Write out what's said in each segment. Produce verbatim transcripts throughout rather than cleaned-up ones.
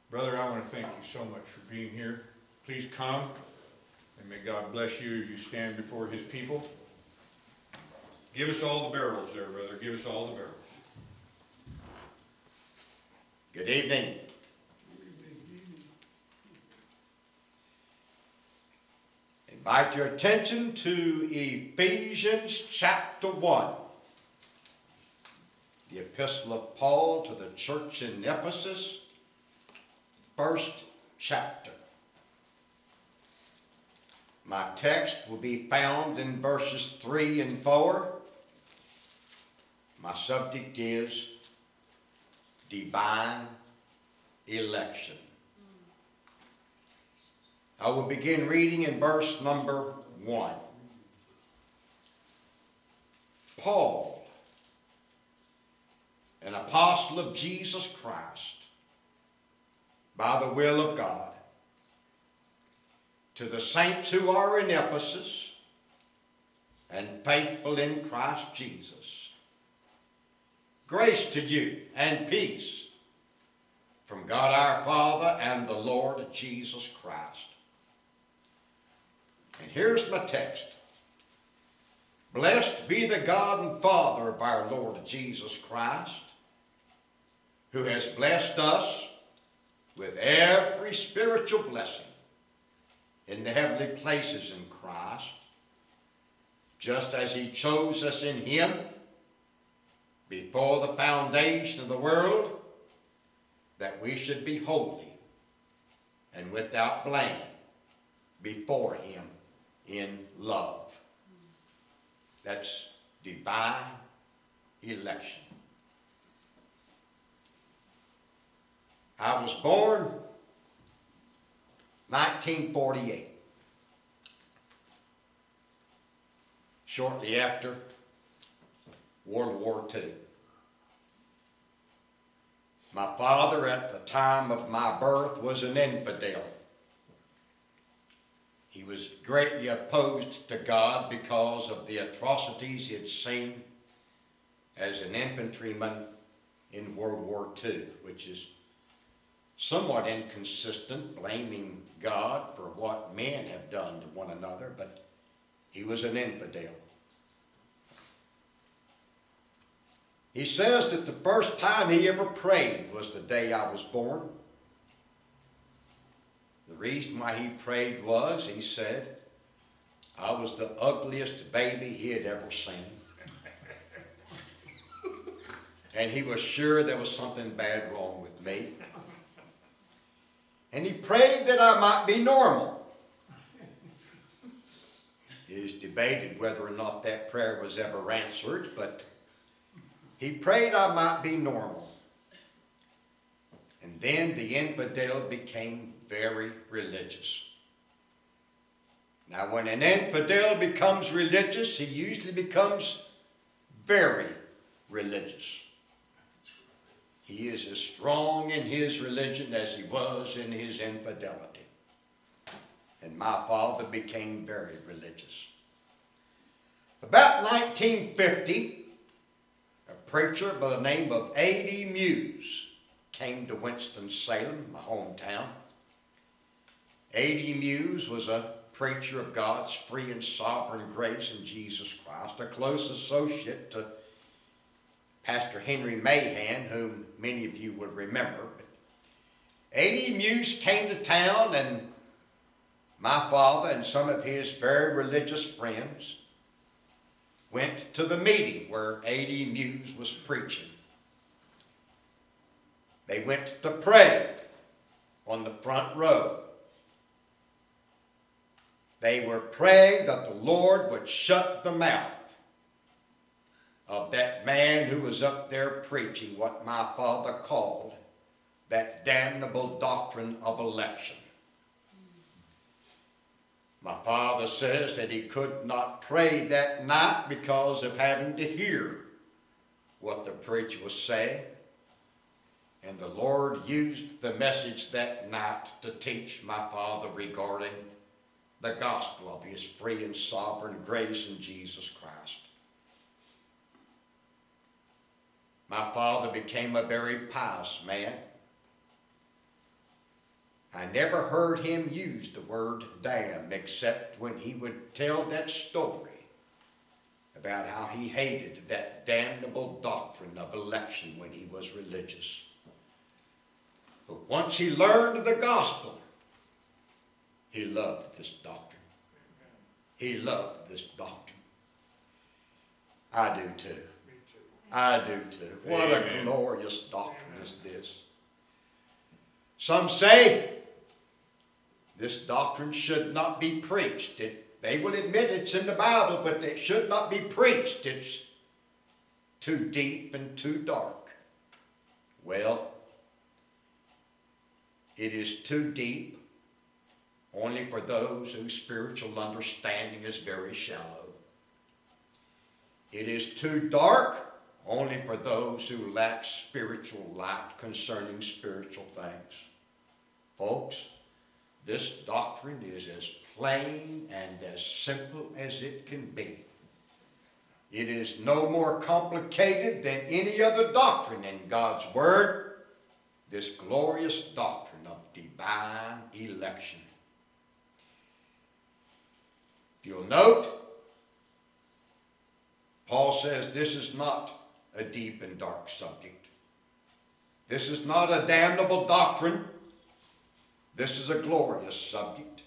Brother, I want to thank you so much for being here. Please come, and may God bless you as you stand before his people. Give us all the barrels there, brother. Give us all the barrels. Good evening. Invite your attention to Ephesians chapter one. The epistle of Paul to the church in Ephesus, first chapter. My text will be found in verses three and four. My subject is divine election. I will begin reading in verse number one. Paul, an apostle of Jesus Christ, by the will of God, to the saints who are in Ephesus and faithful in Christ Jesus, grace to you and peace from God our Father and the Lord Jesus Christ. And here's my text. Blessed be the God and Father of our Lord Jesus Christ, who has blessed us with every spiritual blessing in the heavenly places in Christ, just as he chose us in him before the foundation of the world, that we should be holy and without blame before him in love. That's divine election. I was born nineteen forty-eight, shortly after World War Two. My father at the time of my birth was an infidel. He was greatly opposed to God because of the atrocities he had seen as an infantryman in World War Two, which is somewhat inconsistent, blaming God for what men have done to one another, but he was an infidel. He says that the first time he ever prayed was the day I was born. The reason why he prayed was, he said, I was the ugliest baby he had ever seen. And he was sure there was something bad wrong with me. And he prayed that I might be normal. It is debated whether or not that prayer was ever answered, but he prayed I might be normal. And then the infidel became very religious. Now, when an infidel becomes religious, he usually becomes very religious. He is as strong in his religion as he was in his infidelity. And my father became very religious. About nineteen fifty, a preacher by the name of A D Muse came to Winston-Salem, my hometown. A D Muse was a preacher of God's free and sovereign grace in Jesus Christ, a close associate to Pastor Henry Mahan, whom many of you will remember. A D Muse came to town, and my father and some of his very religious friends went to the meeting where A D Muse was preaching. They went to pray on the front row. They were praying that the Lord would shut the mouth of that man who was up there preaching what my father called that damnable doctrine of election. My father says that he could not pray that night because of having to hear what the preacher was saying. And the Lord used the message that night to teach my father regarding the gospel of his free and sovereign grace in Jesus Christ. My father became a very pious man. I never heard him use the word damn except when he would tell that story about how he hated that damnable doctrine of election when he was religious. But once he learned the gospel, he loved this doctrine. He loved this doctrine. I do too. I do too. What a glorious doctrine is this. Some say this doctrine should not be preached. It, they will admit it's in the Bible, but it should not be preached. It's too deep and too dark. Well, it is too deep only for those whose spiritual understanding is very shallow. It is too dark only for those who lack spiritual light concerning spiritual things. Folks, this doctrine is as plain and as simple as it can be. It is no more complicated than any other doctrine in God's Word, this glorious doctrine of divine election. If you'll note, Paul says this is not a deep and dark subject. This is not a damnable doctrine. This is a glorious subject.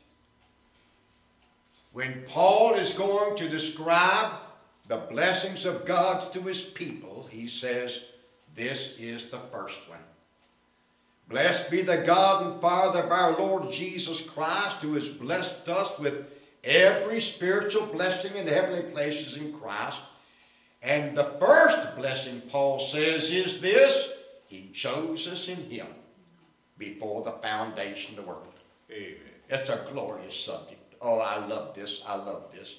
When Paul is going to describe the blessings of God to his people, he says, this is the first one. Blessed be the God and Father of our Lord Jesus Christ, who has blessed us with every spiritual blessing in the heavenly places in Christ. And the first blessing, Paul says, is this: he chose us in him before the foundation of the world. Amen. It's a glorious subject. Oh, I love this. I love this.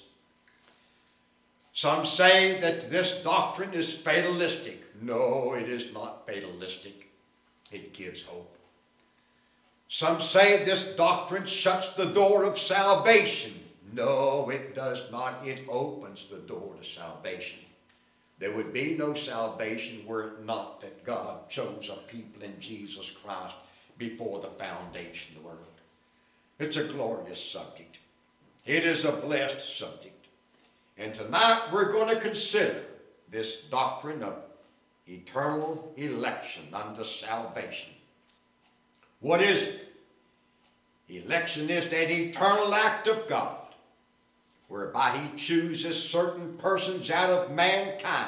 Some say that this doctrine is fatalistic. No, it is not fatalistic. It gives hope. Some say this doctrine shuts the door of salvation. No, it does not. It opens the door to salvation. There would be no salvation were it not that God chose a people in Jesus Christ before the foundation of the world. It's a glorious subject. It is a blessed subject. And tonight we're going to consider this doctrine of eternal election unto salvation. What is it? Election is that eternal act of God whereby he chooses certain persons out of mankind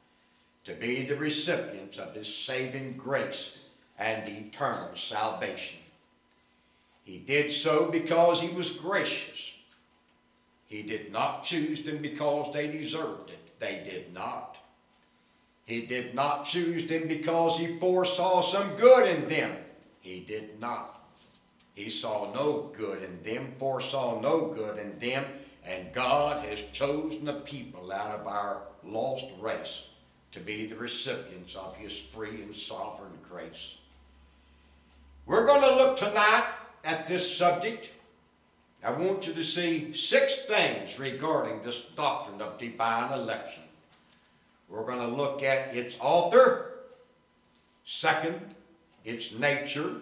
to be the recipients of his saving grace and eternal salvation. He did so because he was gracious. He did not choose them because they deserved it. They did not. He did not choose them because he foresaw some good in them. He did not. He saw no good in them, foresaw no good in them, and God has chosen a people out of our lost race to be the recipients of his free and sovereign grace. We're going to look tonight at this subject. I want you to see six things regarding this doctrine of divine election. We're going to look at its author. Second, its nature.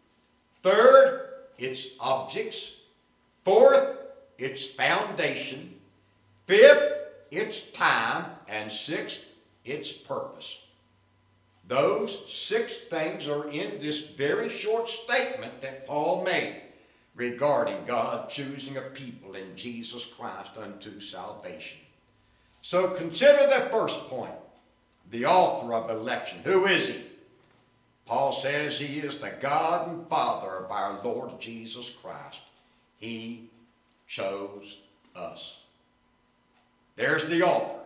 Third, its objects. Fourth, its foundation. Fifth, its time. And sixth, its purpose. Those six things are in this very short statement that Paul made regarding God choosing a people in Jesus Christ unto salvation. So consider the first point, the author of election. Who is he? Paul says he is the God and Father of our Lord Jesus Christ. He chose us. There's the author.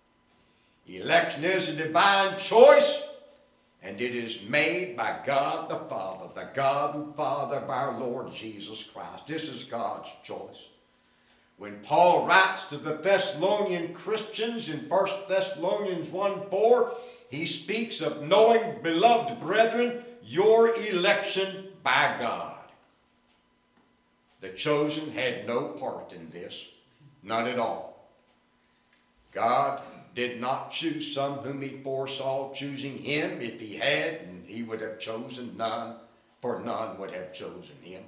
Election is a divine choice, and it is made by God the Father, the God and Father of our Lord Jesus Christ. This is God's choice. When Paul writes to the Thessalonian Christians in First Thessalonians one four, he speaks of knowing, beloved brethren, your election by God. The chosen had no part in this, none at all. God did not choose some whom he foresaw choosing him. If he had, he would have chosen none for none would have chosen him.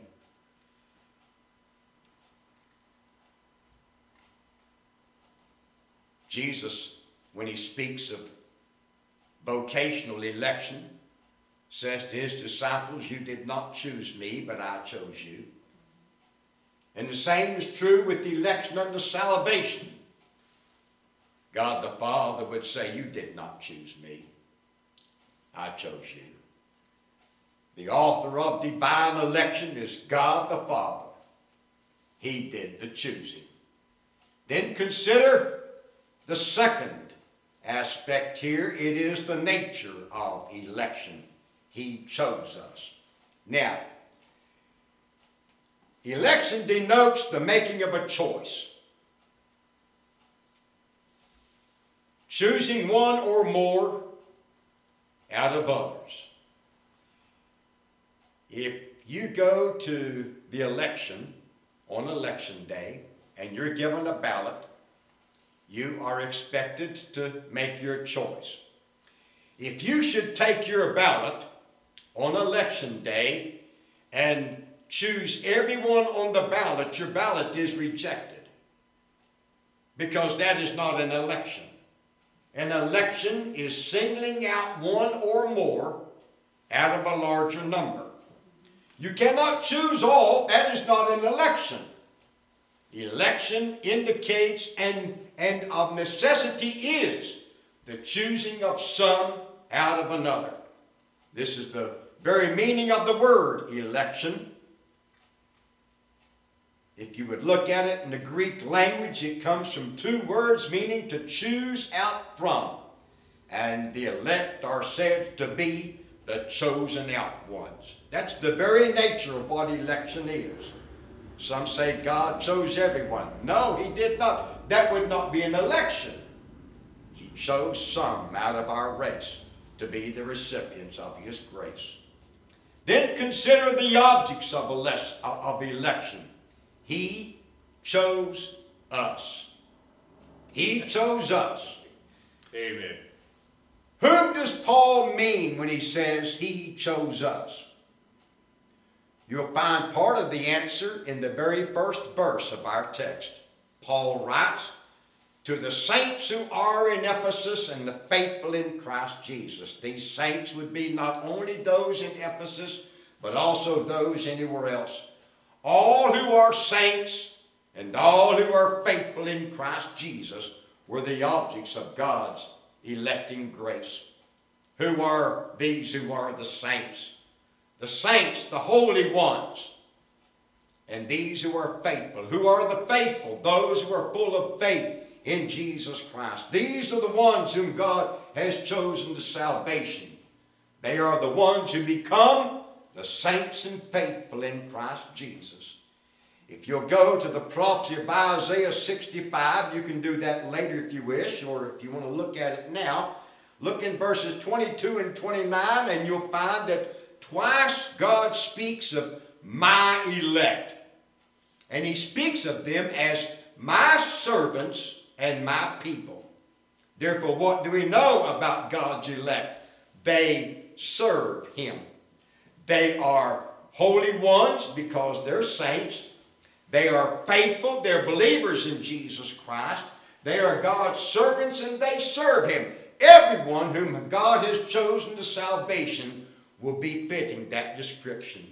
Jesus, when he speaks of vocational election, says to his disciples, you did not choose me, but I chose you. And the same is true with the election unto salvation. God the Father would say, you did not choose me, I chose you. The author of divine election is God the Father. He did the choosing. Then consider the second aspect here. It is the nature of election. He chose us. Now, election denotes the making of a choice. Choosing one or more out of others. If you go to the election on election day and you're given a ballot, you are expected to make your choice. If you should take your ballot on election day and choose everyone on the ballot, your ballot is rejected. Because that is not an election. An election is singling out one or more out of a larger number. You cannot choose all. That is not an election. Election indicates and, and of necessity is the choosing of some out of another. This is the very meaning of the word election. If you would look at it in the Greek language, it comes from two words meaning to choose out from. And the elect are said to be the chosen out ones. That's the very nature of what election is. Some say God chose everyone. No, he did not. That would not be an election. He chose some out of our race to be the recipients of his grace. Then consider the objects of election. He chose us. He chose us. Amen. Whom does Paul mean when he says he chose us? You'll find part of the answer in the very first verse of our text. Paul writes, to the saints who are in Ephesus and the faithful in Christ Jesus. These saints would be not only those in Ephesus, but also those anywhere else. All who are saints and all who are faithful in Christ Jesus were the objects of God's electing grace. Who are these who are the saints? The saints, the holy ones. And these who are faithful. Who are the faithful? Those who are full of faith in Jesus Christ. These are the ones whom God has chosen to salvation. They are the ones who become the saints and faithful in Christ Jesus. If you'll go to the prophecy of Isaiah sixty-five, you can do that later if you wish, or if you want to look at it now. Look in verses twenty-two and twenty-nine, and you'll find that twice God speaks of my elect. And he speaks of them as my servants and my people. Therefore, what do we know about God's elect? They serve him. They are holy ones because they're saints. They are faithful. They're believers in Jesus Christ. They are God's servants and they serve him. Everyone whom God has chosen to salvation will be fitting that description.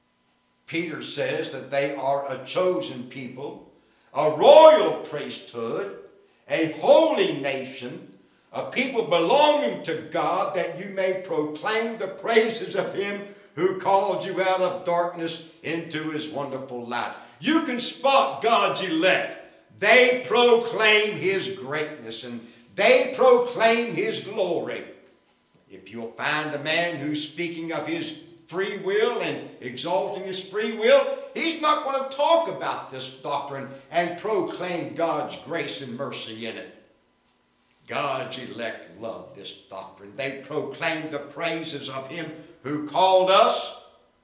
Peter says that they are a chosen people, a royal priesthood, a holy nation, a people belonging to God, that you may proclaim the praises of him who called you out of darkness into his wonderful light. You can spot God's elect. They proclaim his greatness and they proclaim his glory. If you'll find a man who's speaking of his free will and exalting his free will, he's not going to talk about this doctrine and proclaim God's grace and mercy in it. God's elect love this doctrine. They proclaim the praises of him who called us.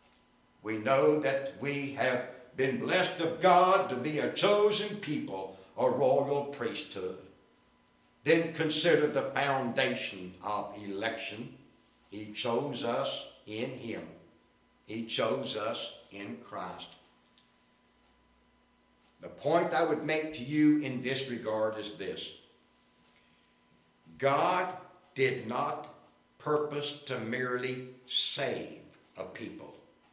We know that we have been blessed of God to be a chosen people, a royal priesthood. Then consider the foundation of election. He chose us in him. He chose us in Christ. The point I would make to you in this regard is this. God did not purpose to merely save a people.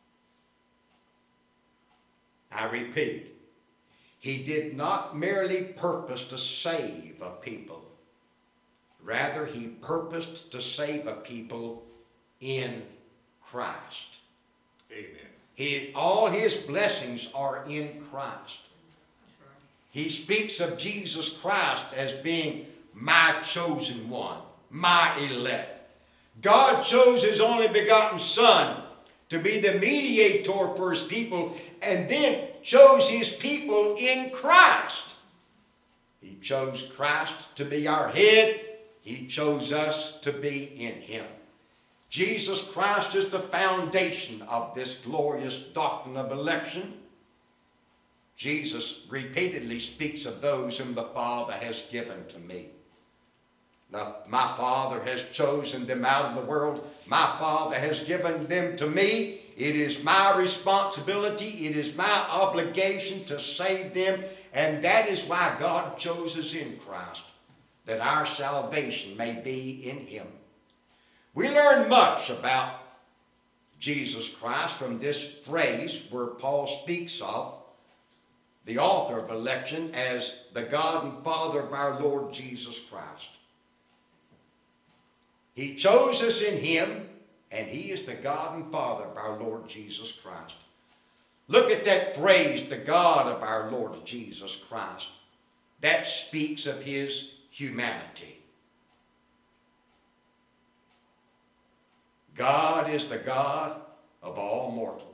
I repeat, he did not merely purpose to save a people. Rather, he purposed to save a people in Christ. Amen. He, all his blessings are in Christ. He speaks of Jesus Christ as being my chosen one, my elect. God chose his only begotten Son to be the mediator for his people, and then chose his people in Christ. He chose Christ to be our head. He chose us to be in him. Jesus Christ is the foundation of this glorious doctrine of election. Jesus repeatedly speaks of those whom the Father has given to me. Now, my Father has chosen them out of the world. My Father has given them to me. It is my responsibility. It is my obligation to save them. And that is why God chose us in Christ, that our salvation may be in him. We learn much about Jesus Christ from this phrase where Paul speaks of the author of election as the God and Father of our Lord Jesus Christ. He chose us in him, and he is the God and Father of our Lord Jesus Christ. Look at that phrase, the God of our Lord Jesus Christ. That speaks of his humanity. God is the God of all mortals.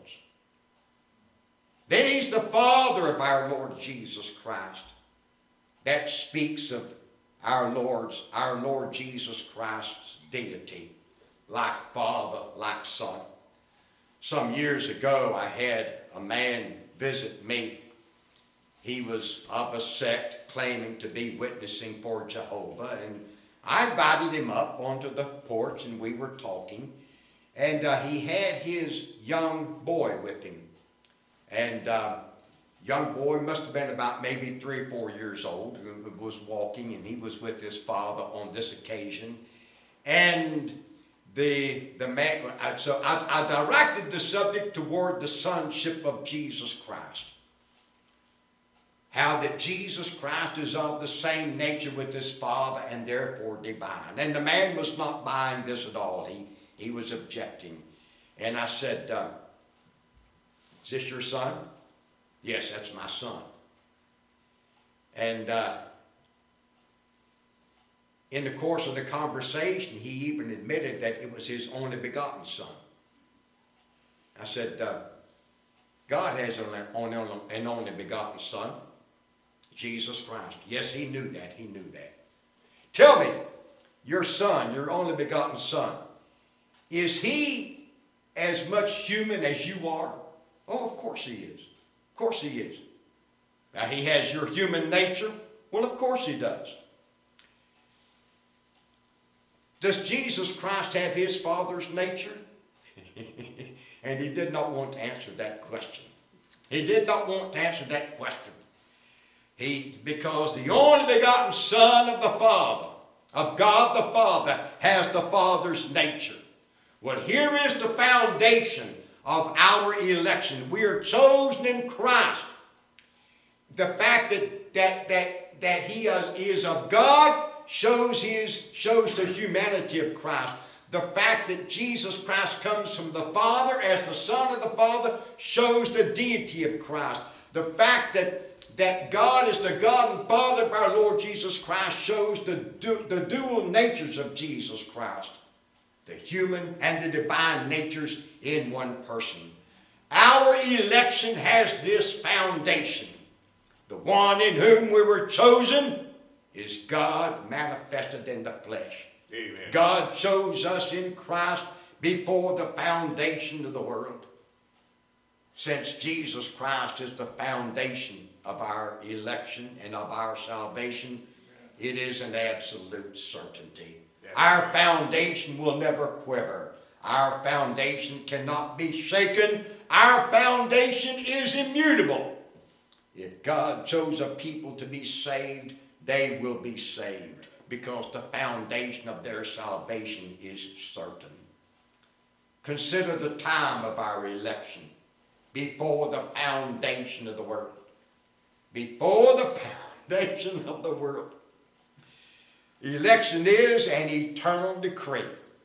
Then he's the Father of our Lord Jesus Christ. That speaks of our Lord's, our Lord Jesus Christ's deity, like Father, like Son. Some years ago, I had a man visit me. He was of a sect claiming to be witnessing for Jehovah, and I invited him up onto the porch, and we were talking, and uh, he had his young boy with him. And uh, young boy must have been about maybe three or four years old, who was walking, and he was with his father on this occasion. And the the man, so I, I directed the subject toward the sonship of Jesus Christ. How that Jesus Christ is of the same nature with his Father and therefore divine. And the man was not buying this at all. He he was objecting. And I said, uh, is this your son? Yes, that's my son. And uh, in the course of the conversation, he even admitted that it was his only begotten son. I said, uh, God has an only, an only begotten son, Jesus Christ. Yes, he knew that. He knew that. Tell me, your son, your only begotten son, is he as much human as you are? Oh, of course he is. Of course he is. Now, he has your human nature? Well, of course he does. Does Jesus Christ have his Father's nature? And he did not want to answer that question. He did not want to answer that question. He, because the only begotten Son of the Father, of God the Father, has the Father's nature. Well, here is the foundation of our election. We are chosen in Christ. The fact that that that that he is of God shows his shows the humanity of Christ. The fact that Jesus Christ comes from the Father as the Son of the Father shows the deity of Christ. The fact that that God is the God and Father of our Lord Jesus Christ shows the du- the dual natures of Jesus Christ. The human and the divine natures in one person. Our election has this foundation. The one in whom we were chosen is God manifested in the flesh. Amen. God chose us in Christ before the foundation of the world. Since Jesus Christ is the foundation of our election and of our salvation, it is an absolute certainty. Our foundation will never quiver. Our foundation cannot be shaken. Our foundation is immutable. If God chose a people to be saved, they will be saved, because the foundation of their salvation is certain. Consider the time of our election, before the foundation of the world. Before the foundation of the world. Election is an eternal decree.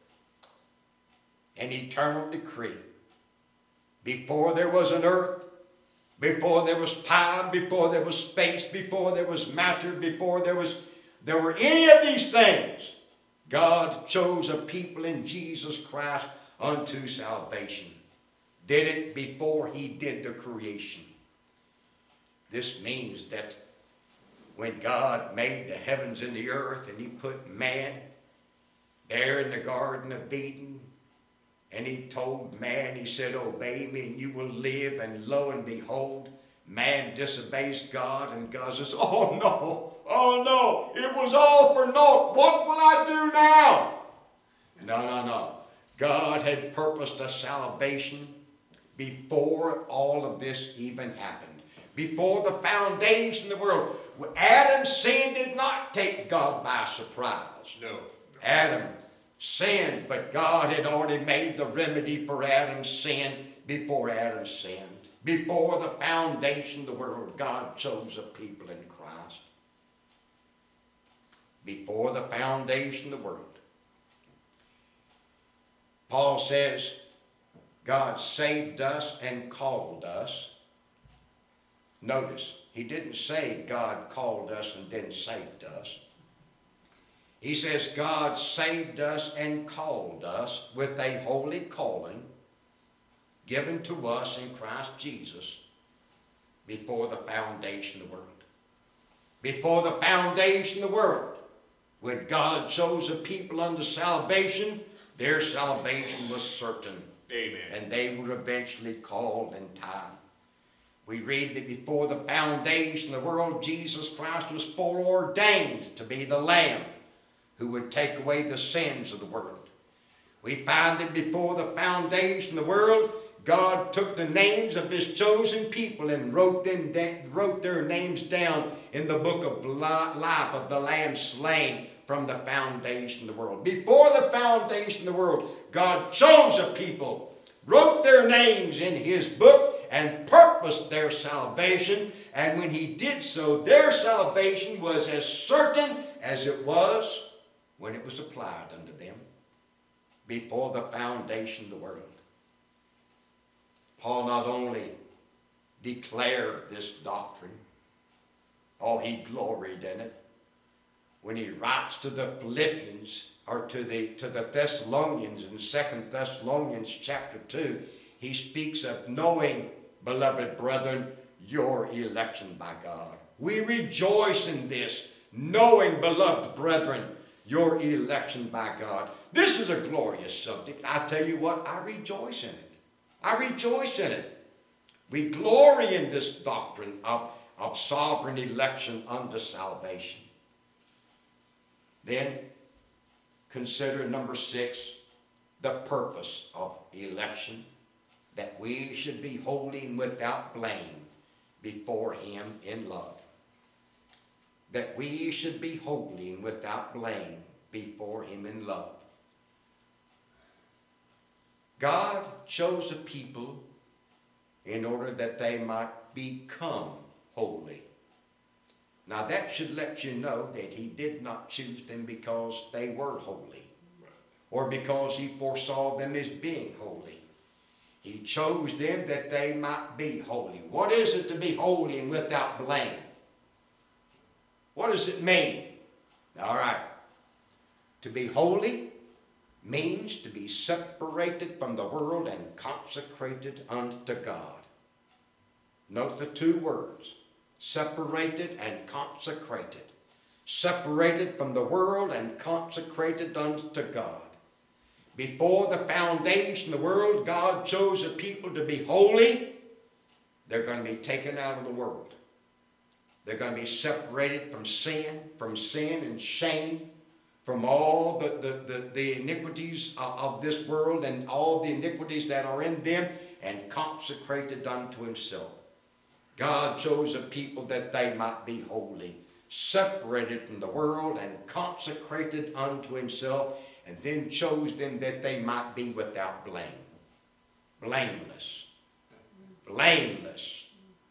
An eternal decree. Before there was an earth, before there was time, before there was space, before there was matter, before there was there were any of these things, God chose a people in Jesus Christ unto salvation. Did it before he did the creation. This means that when God made the heavens and the earth and he put man there in the Garden of Eden, and he told man, he said, obey me and you will live, and lo and behold, man disobeys God, and God says, oh no, oh no, it was all for naught. What will I do now? No, no, no. God had purposed a salvation before all of this even happened. Before the foundation of the world. Adam's sin did not take God by surprise. No. Adam sinned, but God had already made the remedy for Adam's sin before Adam sinned. Before the foundation of the world, God chose a people in Christ. Before the foundation of the world. Paul says, God saved us and called us. Notice, he didn't say God called us and then saved us. He says God saved us and called us with a holy calling given to us in Christ Jesus before the foundation of the world. Before the foundation of the world, when God chose a people unto salvation, their salvation was certain. Amen. And they were eventually called in time. We read that before the foundation of the world, Jesus Christ was foreordained to be the Lamb who would take away the sins of the world. We find that before the foundation of the world, God took the names of his chosen people and wrote them wrote their names down in the book of life of the Lamb slain from the foundation of the world. Before the foundation of the world, God chose a people, wrote their names in his book, and purposed their salvation. And when he did so, their salvation was as certain as it was when it was applied unto them before the foundation of the world. Paul not only declared this doctrine, oh, he gloried in it. When he writes to the Philippians, or to the, to the Thessalonians in Second Thessalonians chapter two, he speaks of knowing, beloved brethren, your election by God. We rejoice in this, knowing, beloved brethren, your election by God. This is a glorious subject. I tell you what, I rejoice in it. I rejoice in it. We glory in this doctrine of, of sovereign election unto salvation. Then, consider number six, the purpose of election. That we should be holy and without blame before him in love. That we should be holy and without blame before him in love. God chose a people in order that they might become holy. Now that should let you know that he did not choose them because they were holy, or because he foresaw them as being holy. He chose them that they might be holy. What is it to be holy and without blame? What does it mean? All right. To be holy means to be separated from the world and consecrated unto God. Note the two words, separated and consecrated. Separated from the world and consecrated unto God. Before the foundation of the world, God chose a people to be holy. They're going to be taken out of the world. They're going to be separated from sin, from sin and shame. from all the, the, the, the iniquities of, of this world and all the iniquities that are in them, and consecrated unto himself. God chose a people that they might be holy, separated from the world and consecrated unto himself, and then chose them that they might be without blame. Blameless. Blameless.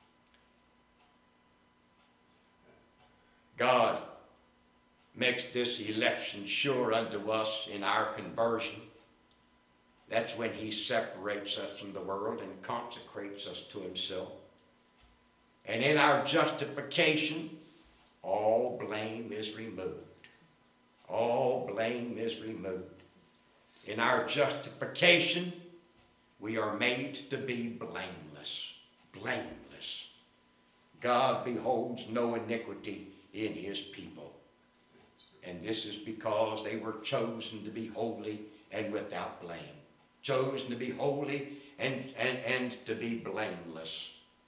God makes this election sure unto us in our conversion. That's when he separates us from the world and consecrates us to himself. And in our justification, all blame is removed. All blame is removed. In our justification, we are made to be blameless. Blameless. God beholds no iniquity in his people. And this is because they were chosen to be holy and without blame. Chosen to be holy and, and, and to be blameless.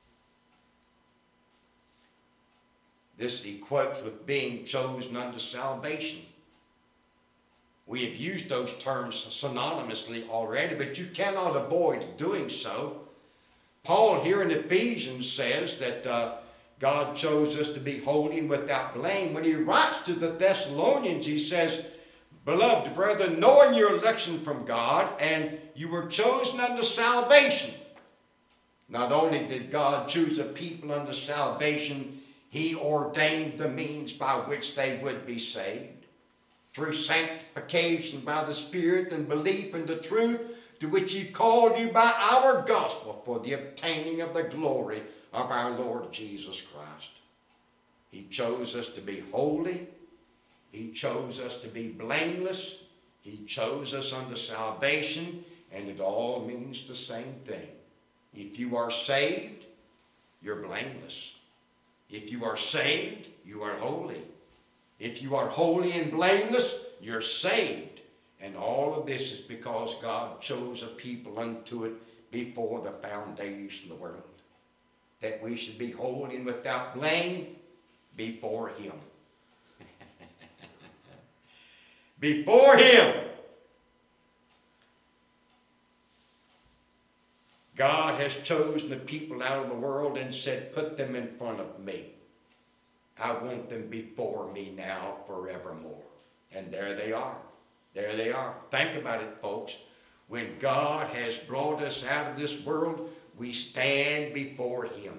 This equates with being chosen unto salvation. We have used those terms synonymously already, but you cannot avoid doing so. Paul here in Ephesians says that uh, God chose us to be holy and without blame. When he writes to the Thessalonians, he says, "Beloved brethren, knowing your election from God, and you were chosen unto salvation." Not only did God choose a people unto salvation, he ordained the means by which they would be saved. Through sanctification by the Spirit and belief in the truth to which he called you by our gospel for the obtaining of the glory of our Lord Jesus Christ. He chose us to be holy. He chose us to be blameless. He chose us unto salvation, and it all means the same thing. If you are saved, you're blameless. If you are saved, you are holy. If you are holy and blameless, you're saved. And all of this is because God chose a people unto it before the foundation of the world, that we should be holy and without blame before him. Before him. God has chosen the people out of the world and said, put them in front of me. I want them before me now forevermore. And there they are. There they are. Think about it, folks. When God has brought us out of this world, we stand before him.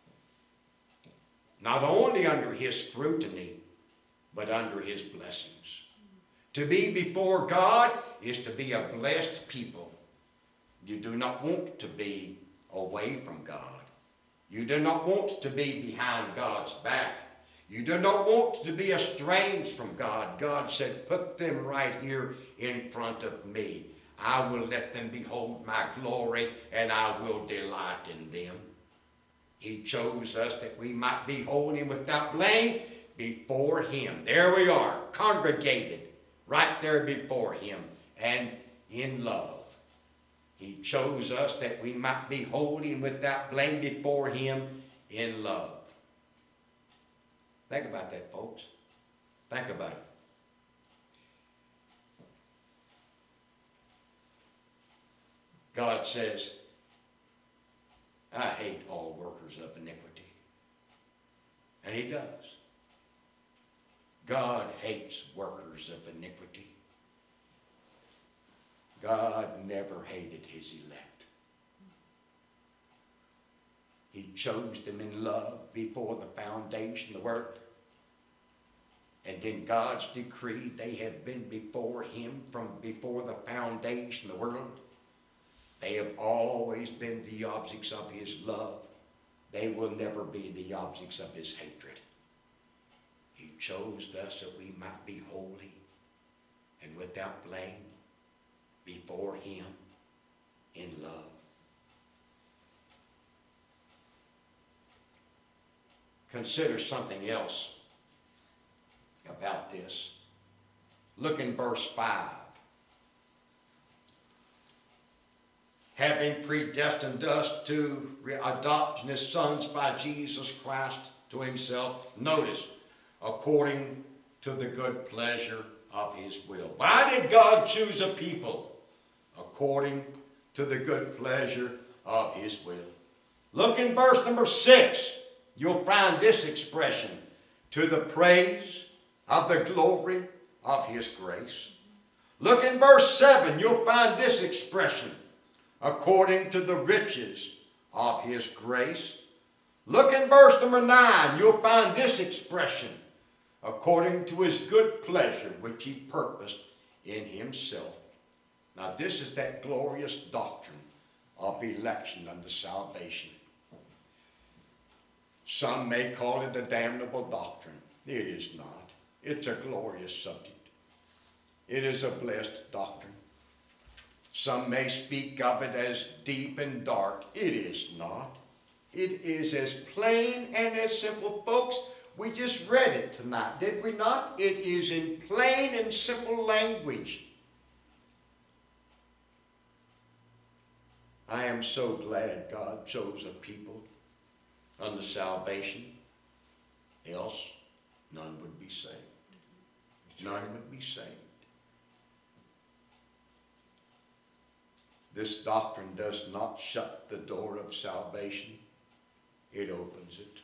Not only under his scrutiny, but under his blessings. To be before God is to be a blessed people. You do not want to be away from God. You do not want to be behind God's back. You do not want to be estranged from God. God said, put them right here in front of me. I will let them behold my glory, and I will delight in them. He chose us that we might be holy and without blame before him. There we are, congregated right there before him, and in love. He chose us that we might be holy and without blame before him in love. Think about that, folks. Think about it. God says, I hate all workers of iniquity. And he does. God hates workers of iniquity. God never hated his elect. He chose them in love before the foundation of the world. And in God's decree, they have been before him from before the foundation of the world. They have always been the objects of his love. They will never be the objects of his hatred. He chose thus that we might be holy and without blame before him in love. Consider something else about this. Look in verse five. Having predestined us to adoption as sons by Jesus Christ to himself. Notice, according to the good pleasure of his will. Why did God choose a people? According to the good pleasure of his will. Look in verse number six. You'll find this expression. To the praise of the glory of his grace. Look in verse seven. You'll find this expression. According to the riches of his grace. Look in verse number nine. You'll find this expression. According to his good pleasure which he purposed in himself. Now this is that glorious doctrine of election unto salvation. Some may call it a damnable doctrine. It is not. It's a glorious subject. It is a blessed doctrine. Some may speak of it as deep and dark. It is not. It is as plain and as simple. Folks, we just read it tonight, did we not? It is in plain and simple language. I am so glad God chose a people unto salvation. Else, none would be saved. None would be saved. This doctrine does not shut the door of salvation. It opens it.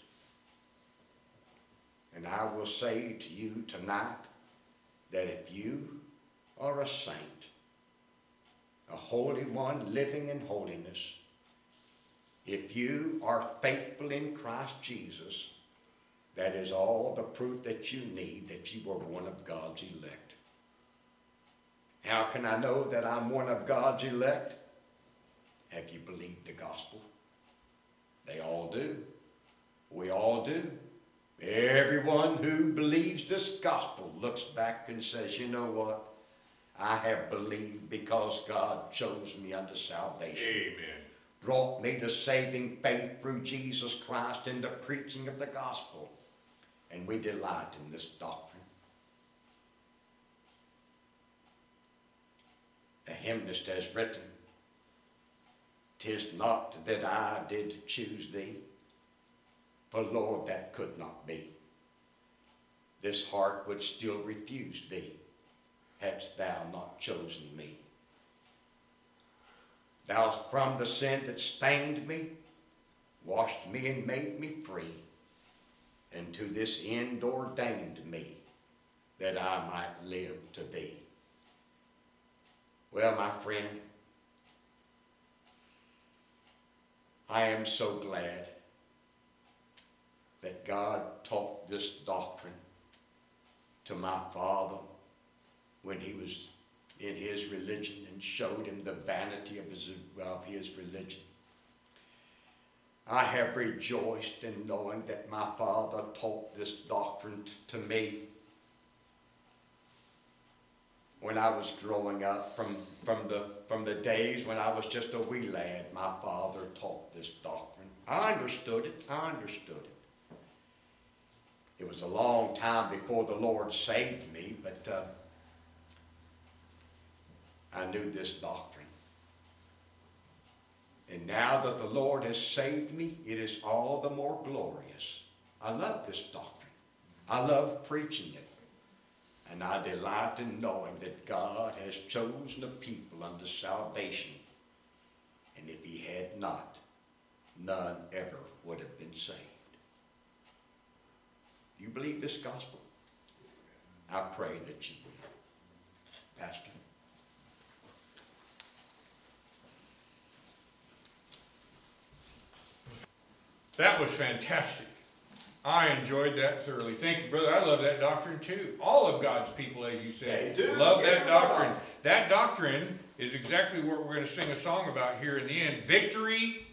And I will say to you tonight that if you are a saint, a holy one living in holiness, if you are faithful in Christ Jesus, that is all the proof that you need that you are one of God's elect. How can I know that I'm one of God's elect? Have you believed the gospel? They all do. We all do. Everyone who believes this gospel looks back and says, you know what? I have believed because God chose me unto salvation. Amen. Brought me to saving faith through Jesus Christ and the preaching of the gospel. And we delight in this doctrine. The hymnist has written, "'Tis not that I did choose thee, for Lord, that could not be. This heart would still refuse thee, hadst thou not chosen me. Thou from the sin that stained me, washed me and made me free, and to this end ordained me, that I might live to thee." Well, my friend, I am so glad that God taught this doctrine to my father when he was in his religion and showed him the vanity of his, of his religion. I have rejoiced in knowing that my father taught this doctrine t- to me when I was growing up, from, from, the, from the days when I was just a wee lad. My father taught this doctrine. I understood it. I understood it. It was a long time before the Lord saved me, but uh, I knew this doctrine. And now that the Lord has saved me, it is all the more glorious. I love this doctrine. I love preaching it. And I delight in knowing that God has chosen a people unto salvation. And if he had not, none ever would have been saved. Do you believe this gospel? I pray that you will. Pastor. That was fantastic. I enjoyed that thoroughly. Thank you, brother. I love that doctrine too. All of God's people, as you say, They do. love Yeah. that doctrine. That doctrine is exactly what we're going to sing a song about here in the end. Victory